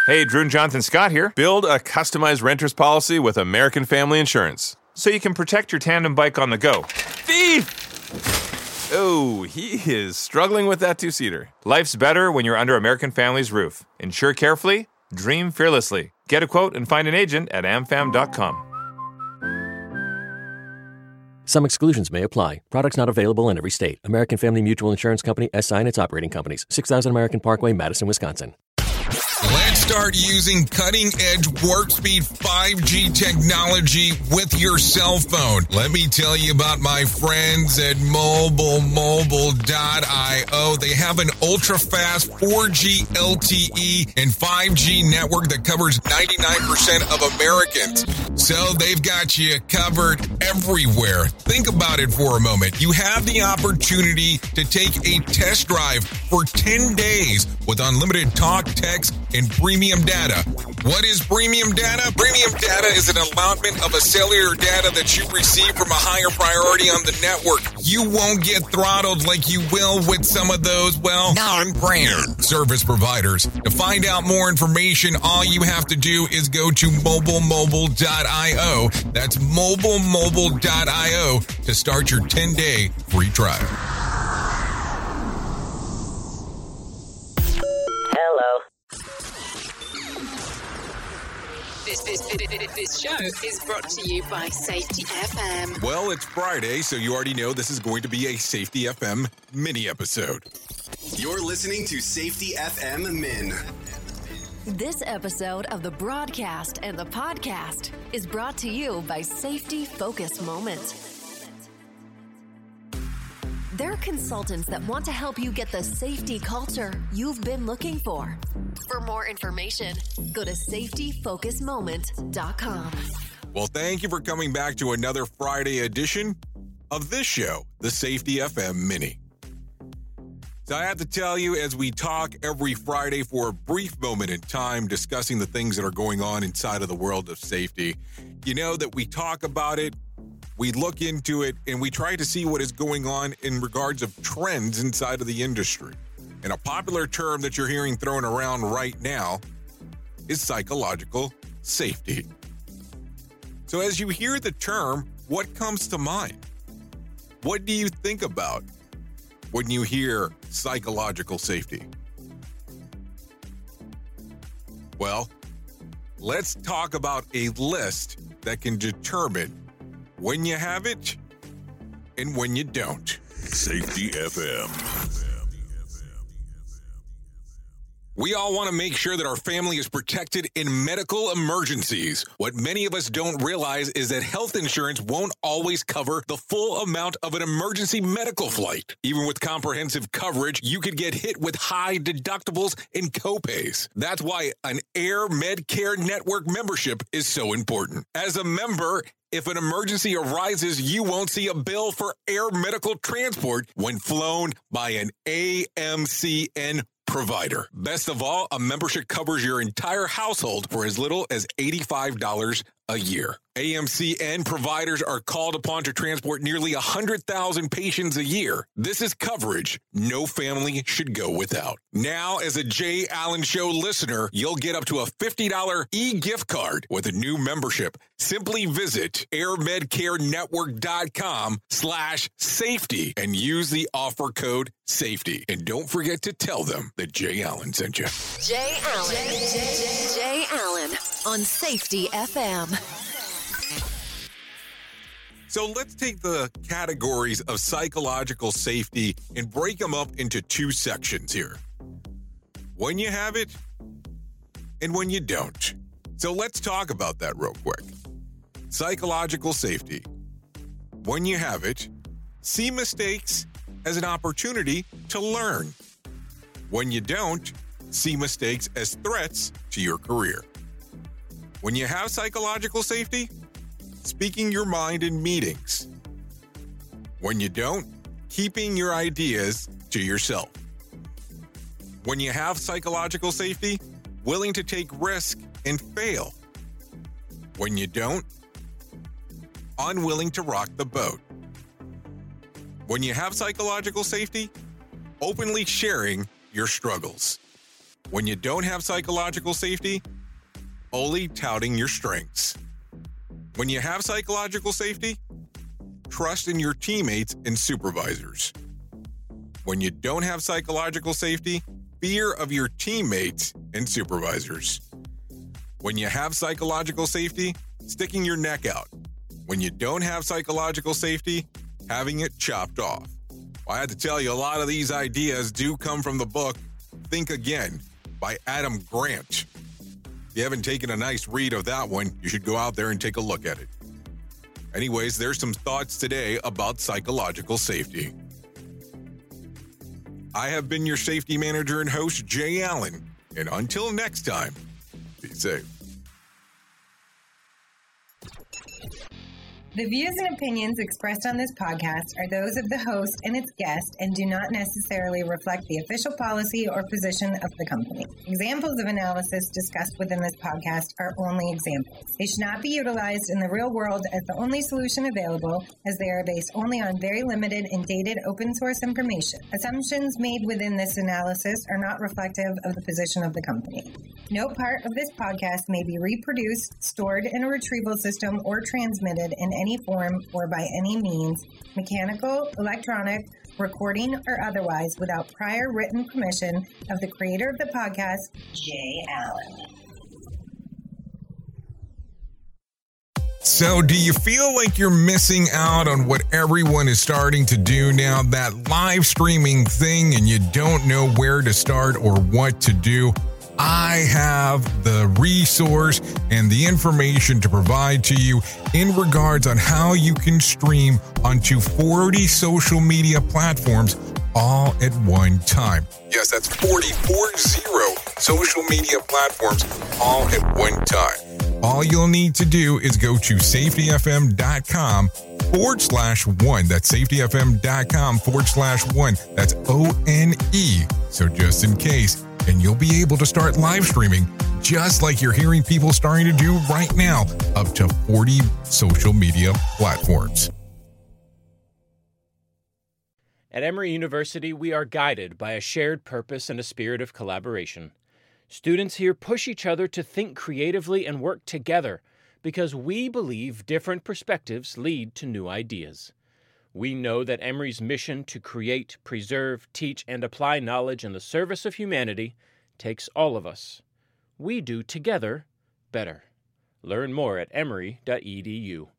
Hey, Drew and Jonathan Scott here. Build a customized renter's policy with American Family Insurance so you can protect your tandem bike on the go. Thief! Oh, he is struggling with that two-seater. Life's better when you're under American Family's roof. Insure carefully, dream fearlessly. Get a quote and find an agent at amfam.com. Some exclusions may apply. Products not available in every state. American Family Mutual Insurance Company, SI and its operating companies. 6000 American Parkway, Madison, Wisconsin. Let's start using cutting-edge warp-speed 5G technology with your cell phone. Let me tell you about my friends at MobileMobile.io. They have an ultra-fast 4G LTE and 5G network that covers 99% of Americans. So they've got you covered everywhere. Think about it for a moment. You have the opportunity to take a test drive for 10 days with unlimited talk, text, and premium data. What is premium data? Premium data is an allotment of a cellular data that you receive from a higher priority on the network. You won't get throttled like you will with some of those, non-brand service providers. To find out more information, all you have to do is go to MobileMobile.io. That's MobileMobile.io to start your 10-day free trial. This show is brought to you by Safety FM. Well, it's Friday, so you already know this is going to be a Safety FM mini episode. You're listening to Safety FM Min. This episode of the broadcast and the podcast is brought to you by Safety Focus Moments. They're consultants that want to help you get the safety culture you've been looking for. For more information, go to safetyfocusmoment.com. Well, thank you for coming back to another Friday edition of this show, the Safety FM Mini. So I have to tell you, as we talk every Friday for a brief moment in time discussing the things that are going on inside of the world of safety, you know that we talk about it, we look into it, and we try to see what is going on in regards of trends inside of the industry. And a popular term that you're hearing thrown around right now is psychological safety. So as you hear the term, what comes to mind? What do you think about when you hear psychological safety? Well, let's talk about a list that can determine when you have it and when you don't. Safety FM. We all want to make sure that our family is protected in medical emergencies. What many of us don't realize is that health insurance won't always cover the full amount of an emergency medical flight. Even with comprehensive coverage, you could get hit with high deductibles and copays. That's why an Air Medcare Network membership is so important. As a member, if an emergency arises, you won't see a bill for air medical transport when flown by an AMCN provider. Best of all, a membership covers your entire household for as little as $85 a year. AMCN providers are called upon to transport nearly 100,000 patients a year. This is coverage no family should go without. Now, as a Jay Allen Show listener, you'll get up to a $50 e-gift card with a new membership. Simply visit airmedcarenetwork.com/safety and use the offer code SAFETY. And don't forget to tell them that Jay Allen sent you. Jay Allen. Jay Allen on Safety FM. So let's take the categories of psychological safety and break them up into two sections here. When you have it and when you don't. So let's talk about that real quick. Psychological safety. When you have it, see mistakes as an opportunity to learn. When you don't, see mistakes as threats to your career. When you have psychological safety, speaking your mind in meetings. When you don't, keeping your ideas to yourself. When you have psychological safety, willing to take risk and fail. When you don't, unwilling to rock the boat. When you have psychological safety, openly sharing your struggles. When you don't have psychological safety, only touting your strengths. When you have psychological safety, trust in your teammates and supervisors. When you don't have psychological safety, fear of your teammates and supervisors. When you have psychological safety, sticking your neck out. When you don't have psychological safety, having it chopped off. Well, I had to tell you, a lot of these ideas do come from the book Think Again by Adam Grant. If you haven't taken a nice read of that one, you should go out there and take a look at it. Anyways, there's some thoughts today about psychological safety. I have been your safety manager and host, Jay Allen. And until next time, be safe. The views and opinions expressed on this podcast are those of the host and its guest and do not necessarily reflect the official policy or position of the company. Examples of analysis discussed within this podcast are only examples. They should not be utilized in the real world as the only solution available, as they are based only on very limited and dated open source information. Assumptions made within this analysis are not reflective of the position of the company. No part of this podcast may be reproduced, stored in a retrieval system, or transmitted in any form or by any means, mechanical, electronic, recording, or otherwise, without prior written permission of the creator of the podcast, Jay Allen. So, do you feel like you're missing out on what everyone is starting to do now, that live streaming thing, and you don't know where to start or what to do? I have the resource and the information to provide to you in regards on how you can stream onto 40 social media platforms all at one time. Yes, that's 40 social media platforms all at one time. All you'll need to do is go to safetyfm.com/1. That's safetyfm.com/1. That's ONE. So just in case. And you'll be able to start live streaming just like you're hearing people starting to do right now, up to 40 social media platforms. At Emory University, we are guided by a shared purpose and a spirit of collaboration. Students here push each other to think creatively and work together because we believe different perspectives lead to new ideas. We know that Emory's mission to create, preserve, teach, and apply knowledge in the service of humanity takes all of us. We do together better. Learn more at emory.edu.